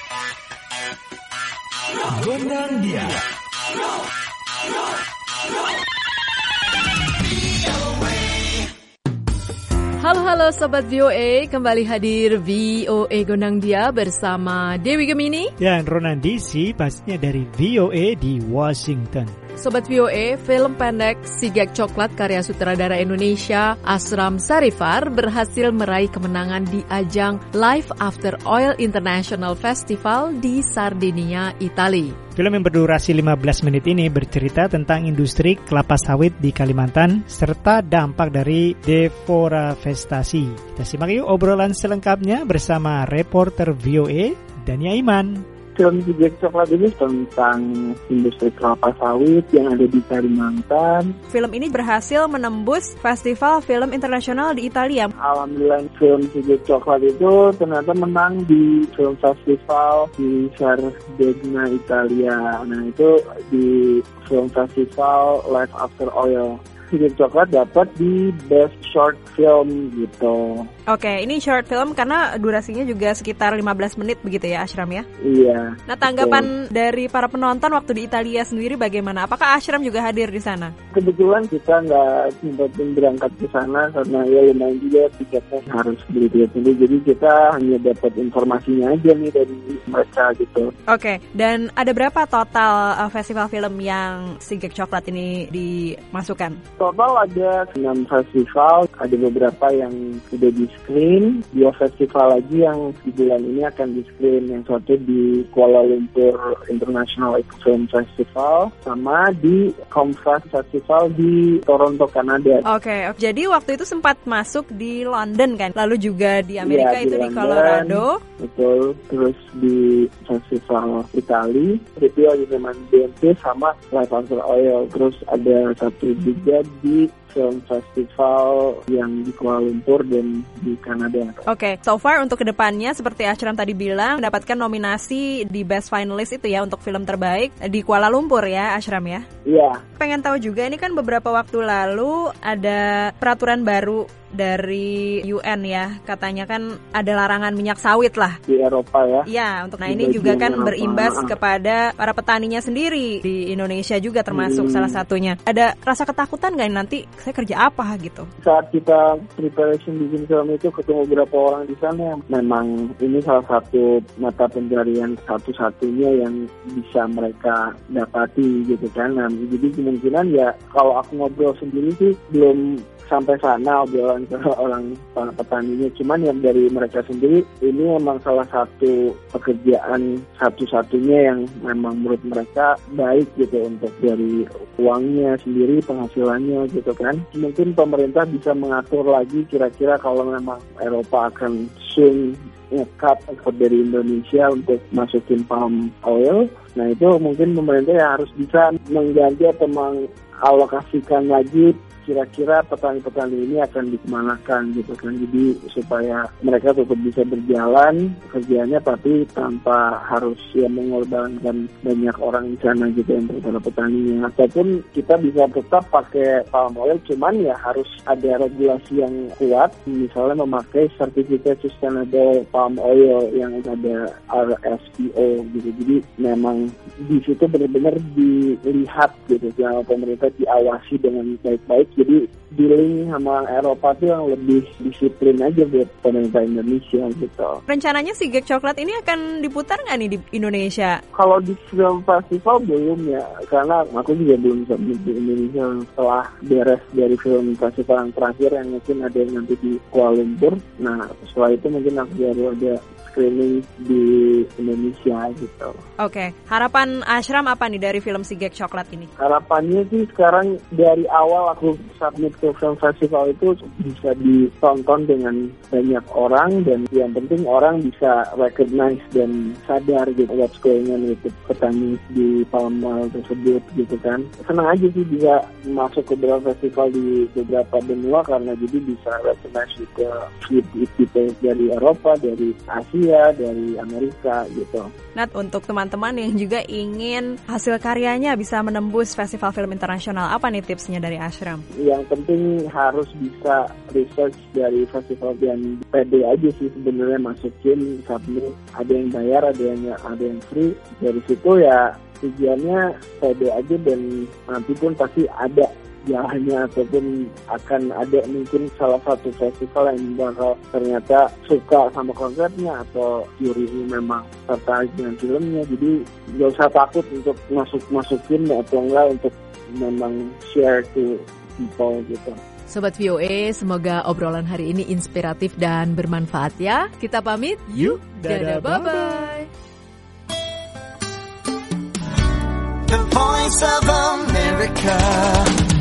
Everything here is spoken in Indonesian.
Gondang dia. Halo Sobat VOA, kembali hadir VOA Gondang Dia bersama Dewi Gemini dan Ronan DC, pastinya dari VOA di Washington. Sobat VOA, film pendek Si Gek Coklat karya sutradara Indonesia Ashram Sarifar berhasil meraih kemenangan di ajang Life After Oil International Festival di Sardinia, Italia. Film yang berdurasi 15 menit ini bercerita tentang industri kelapa sawit di Kalimantan serta dampak dari deforestasi. Kita simak yuk obrolan selengkapnya bersama reporter VOA Dania Iman. Film Si Gek Coklat ini tentang industri kelapa sawit yang ada di Kalimantan. Film ini berhasil menembus Festival Film Internasional di Italia. Alhamdulillah film Si Gek Coklat itu ternyata menang di film festival di Sardinia, Italia. Nah itu di film festival Life After Oil. Si Gek Coklat dapat di Best Short Film gitu. Oke, ini short film karena durasinya juga sekitar 15 menit begitu ya, Ashram ya? Iya. Nah, tanggapan dari para penonton waktu di Italia sendiri bagaimana? Apakah Ashram juga hadir di sana? Kebetulan kita nggak sempat berangkat ke sana karena ya lumayan juga tiketnya harus beli tiket sendiri. Jadi kita hanya dapat informasinya aja nih dari mereka gitu. Oke, dan ada berapa total festival film yang Si Gek Coklat ini dimasukkan? Total ada 6 festival, ada beberapa yang sudah di-screen, 2 festival lagi yang di bulan ini akan di-screen, yang satu di Kuala Lumpur International Film Festival, sama di Comfest Festival di Toronto, Kanada. Oke, jadi waktu itu sempat masuk di London kan, lalu juga di Amerika ya, itu di London, Colorado. Betul, terus di Festival Italia, review di BNP sama Life After Oil, terus ada satu juga di film festival yang di Kuala Lumpur dan di Kanada. Oke, so far untuk kedepannya seperti Ashram tadi bilang mendapatkan nominasi di Best Finalist itu ya untuk film terbaik di Kuala Lumpur ya, Ashram ya? Iya. Pengen tahu juga ini kan beberapa waktu lalu ada peraturan baru dari UN ya, katanya kan ada larangan minyak sawit lah di Eropa ya. Iya, untuk ini juga kan Eropa berimbas kepada para petaninya sendiri di Indonesia juga termasuk salah satunya. Ada rasa ketakutan nggak nanti saya kerja apa gitu? Saat kita preparation bikin film itu ketemu beberapa orang di sana, memang ini salah satu mata pencarian satu-satunya yang bisa mereka dapati gitu kan. Nah, jadi kemungkinan ya kalau aku ngobrol sendiri sih belum sampai sana obrolan ke orang petaninya, cuman yang dari mereka sendiri ini memang salah satu pekerjaan satu-satunya yang memang menurut mereka baik gitu untuk dari uangnya sendiri, penghasilannya gitu kan. Mungkin pemerintah bisa mengatur lagi kira-kira kalau memang Eropa akan soon nge-cut ekspor dari Indonesia untuk masukin palm oil. Nah itu mungkin pemerintah ya harus bisa mengganti atau mengalokasikan lagi kira-kira petani-petani ini akan dikemanakan gitu kan. Jadi supaya mereka tetap bisa berjalan pekerjaannya tapi tanpa harus ya mengorbankan banyak orang di sana gitu untuk para petaninya. Ataupun kita bisa tetap pakai palm oil, cuman ya harus ada regulasi yang kuat, misalnya memakai Certificate Sustainable Palm Oil yang ada RSPO gitu. Jadi memang di situ benar-benar dilihat gitu ya, pemerintah diawasi dengan baik-baik. Jadi dealing sama Eropa tuh yang lebih disiplin aja buat pemerintah Indonesia gitu. Rencananya Si Gek Coklat ini akan diputar nggak nih di Indonesia? Kalau di film festival belum ya, karena aku juga belum bisa di Indonesia setelah beres dari film festival yang terakhir yang mungkin ada yang nanti di Kuala Lumpur. Nah setelah itu mungkin aku baru ada screening di Indonesia gitu. Oke, harapan Ashram apa nih dari film Si Gek Coklat ini? Harapannya sih sekarang dari awal aku submit ke film festival itu bisa ditonton dengan banyak orang, dan yang penting orang bisa recognize dan sadar gitu what's going on with petani di palm oil tersebut gitu kan. Senang aja sih bisa masuk ke beberapa festival di beberapa benua karena jadi bisa recognize juga people dari Eropa, dari Asia, Asia, dari Amerika gitu. Nat, untuk teman-teman yang juga ingin hasil karyanya bisa menembus Festival Film Internasional, apa nih tipsnya dari Ashram? Yang penting harus bisa research dari festival dan pede aja sih sebenarnya, masukin submit, ada yang bayar, ada yang free. Dari situ ya tujuannya pede aja, dan nanti pun pasti ada jalannya, ataupun akan ada mungkin salah satu festival yang bakal ternyata suka sama konsepnya atau jurinya memang tertarik dengan filmnya. Jadi gak usah takut untuk masukin atau enggak, untuk memang share to people gitu. Sobat VOA, semoga obrolan hari ini inspiratif dan bermanfaat ya. Kita pamit, yuk, dadah, bye-bye. The Voice of America.